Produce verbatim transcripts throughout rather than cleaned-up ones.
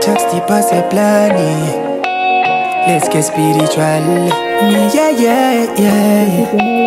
chaque style passé plané. Let's get spiritual. Yeah, yeah, yeah.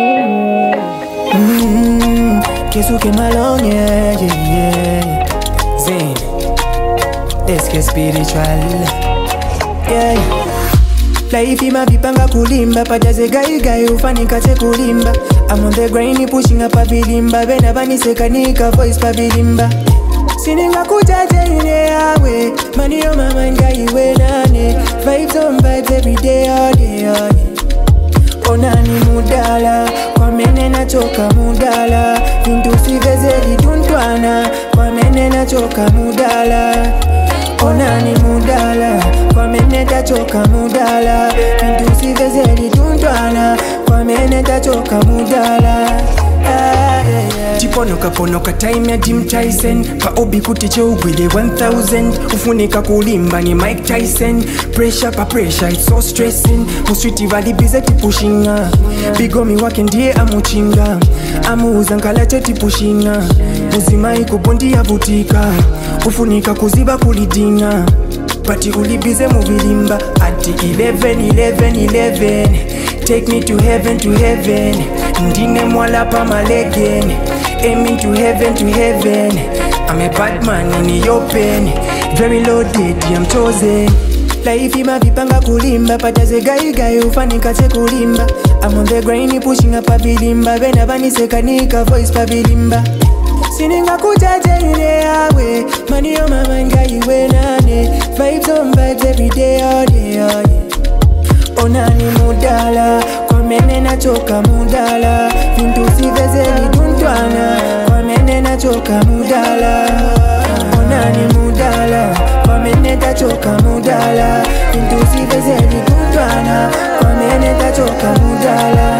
Mm-hmm. Kesu ke malong, yeah, yeah, yeah. Zane. Let's get spiritual. Yeah. Life ima vipanga kulimba pajaze gai gai ufanika te kulimba. I'm on the grind pushing up a vilimba. Bena bani sekanika voice pa vilimba. Sininga kujaje ine yawe. Money on my mind gai we nane. Vibes on vibes every day all day all day. Onani mudala kwa mene na choka mudala. Vindu sivezeli duntwana kwa mene na choka mudala. Onani mudala kwa mene tachoka mudala. Vindu sivezeli duntwana kwa mene tachoka mudala. Ah, yeah, yeah. Chiponoka ponoka time ya Jim Tyson. Pa obi kutiche ugwile one thousand. Ufunika kulimba ni Mike Tyson. Pressure pa pressure it's so stressing. Muswiti vali bize tipushinga. Bigomi wake ndiye amuchinga. Amuuza nkala cheti pushinga. Uzima iko bondi ya butika. Ufunika kuziba kulidinga. Pati ulibize muvilimba. Ati eleven eleven eleven. Take me to heaven to heaven. Ndine mwala pa malegen. Aiming to heaven to heaven. I'm a bad man in the open. Very loaded, I'm chosen. Life ima vipanga kulimba. Pajaze gai gai ufanika te kulimba. I'm on the grind pushing up a vilimba. Bena bani sekanika voice pa vilimba. Sininga kujaje ine yawe. Money on my mind gai we nane. Vibes on vibes every day all day all day. Onani mudala kwa mene na choka mudala. Vindu sivezeli duntwana kwa mene na choka mudala. Onani mudala kwa mene ta choka mudala. Vindu sivezeli duntwana kwa mene ta choka mudala.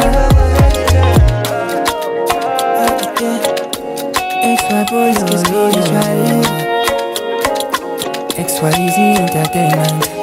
X Y boys get spiritual. X Y Z Entertainment.